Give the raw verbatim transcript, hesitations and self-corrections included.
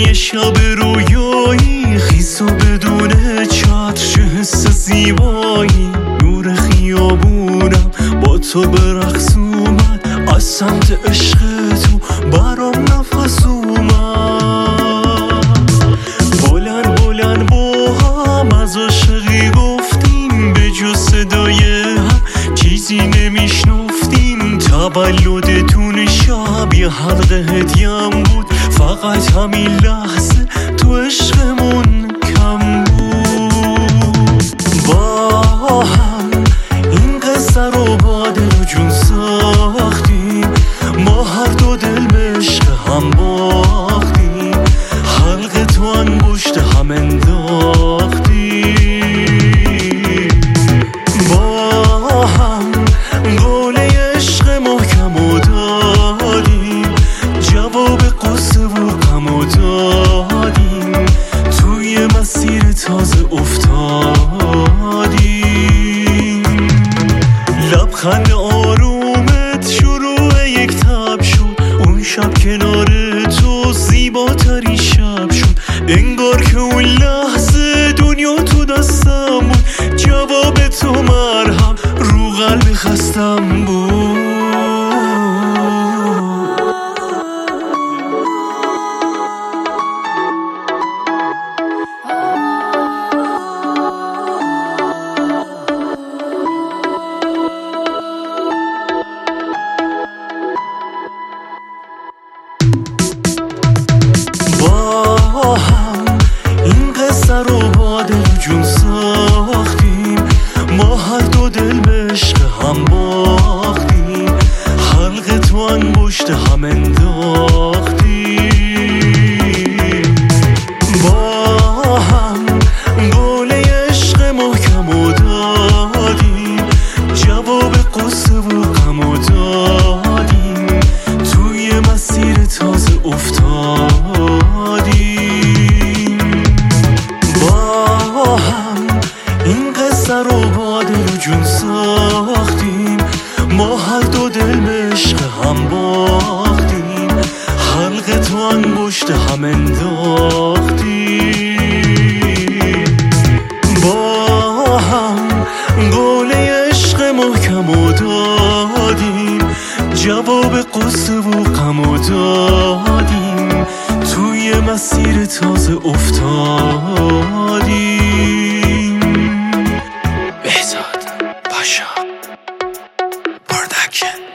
یه شب رویایی خیس و بدون چتر، چه حس زیبایی. نور خیابونم با تو به رقص اومد، از سمت عشق تو برام نفس اومد. بلند بلند با هم از عشقی گفتیم، به جز صدای هم چیزی نمیشنفتیم. تولدتون شب یه حلقه هدیم بود، فقط همین لحظه تو عشقمون کم بود. با هم این قصه رو با دل و جون ساختیم، ما هر دو دل به عشق هم باختیم. حلقه تو انگشت هم انداختیم. با هم گوله عشق محکم و دادیم، جواب قصه و غم و دادیم. توی مسیر تازه افتادیم. لبخند آرومت شروع یک تب شد، اون شب کنار تو زیباترین شب شد. انگار که اون لحظه دنیا تو دستم بود، جواب تو مرهم رو قلب خستم بود. با هم این قصه رو با دل و جون ساختیم، ما هر دو دل به عشق هم باختیم. حلقه تو انگشت هم انداختیم. با هم گوله عشق محکم و دادیم، جواب قصه و غم و دادیم. توی مسیر تازه افتادیم. با هم این قصه رو با دل و جون ساختیم، ما هر دو دل به عشق هم باختیم. حلقه تو انگشت هم انداختیم. با هم گوله عشق محکم و دادیم، جواب قصه و غم و دادیم. توی مسیر تازه افتادیم. بهزاد پاشا پروداکشن.